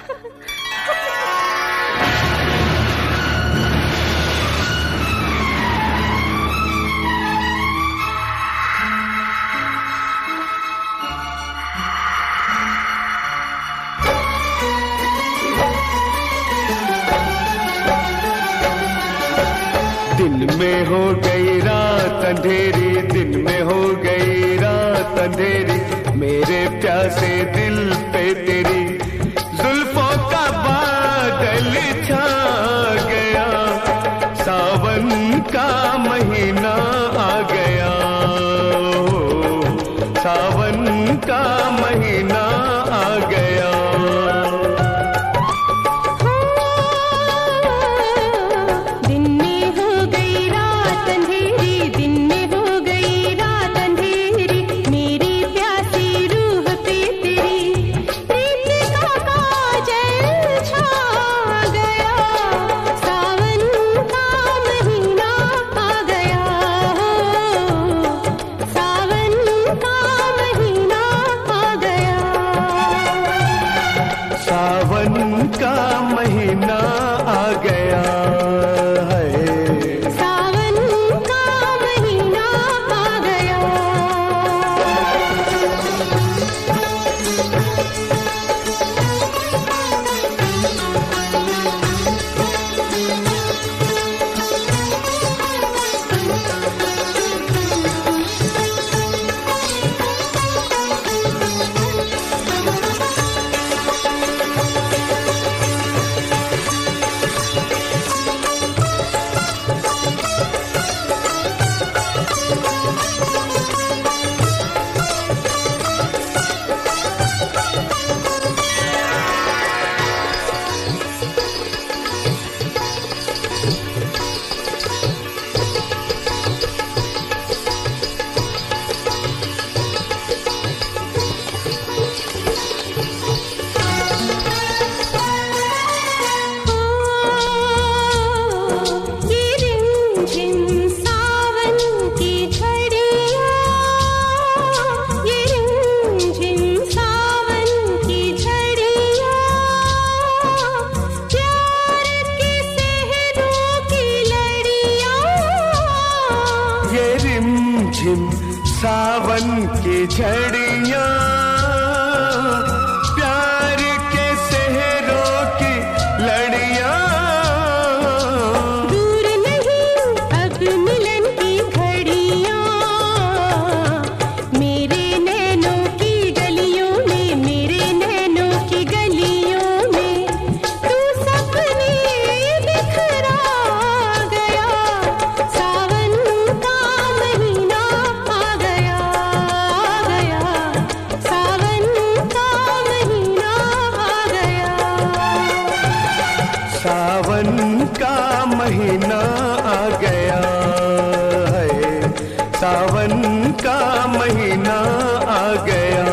दिन में हो गई रात अंधेरी, दिन में हो गई रात अंधेरी, मेरे प्यासे दिल पे तेरी जुल्फों का बादल छा गया, सावन का महीना आ गया, सावन का महीना आ गया। सावन का महीना आ गया है, सावन का महीना आ गया। रिमझिम सावन की झड़ियाँ, प्यार के सेहरों की लड़ियाँ, दूर नहीं अब मिलन की घड़ियाँ, मेरे नैनों की गलियों में, मेरे नैनों की गलियों में तू सपने बिखरा गया, सावन का महीना आ गया, सावन का महीना आ गया। सावन का महीना आ गया है, सावन का महीना आ गया।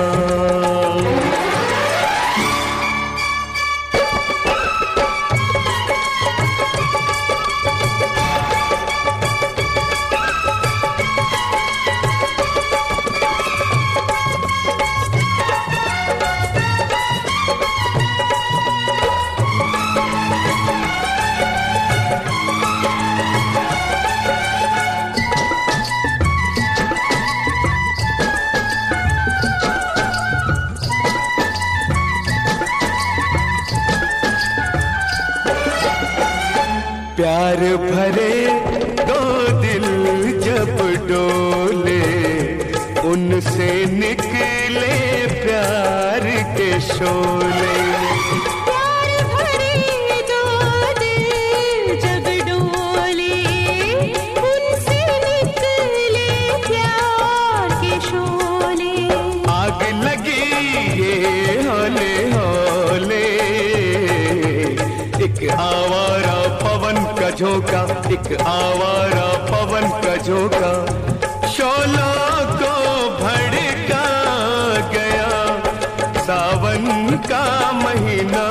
प्यार भरे दो दिल जब डोले, उनसे निकले प्यार के शोले। प्यार भरे दो दिल जब डोले, उनसे निकले प्यार के शोले। आग लगी ये हौले हौले, एक आवारा पवन का झोंका, एक आवारा पवन का झोंका, शोलों को भड़का गया, सावन का महीना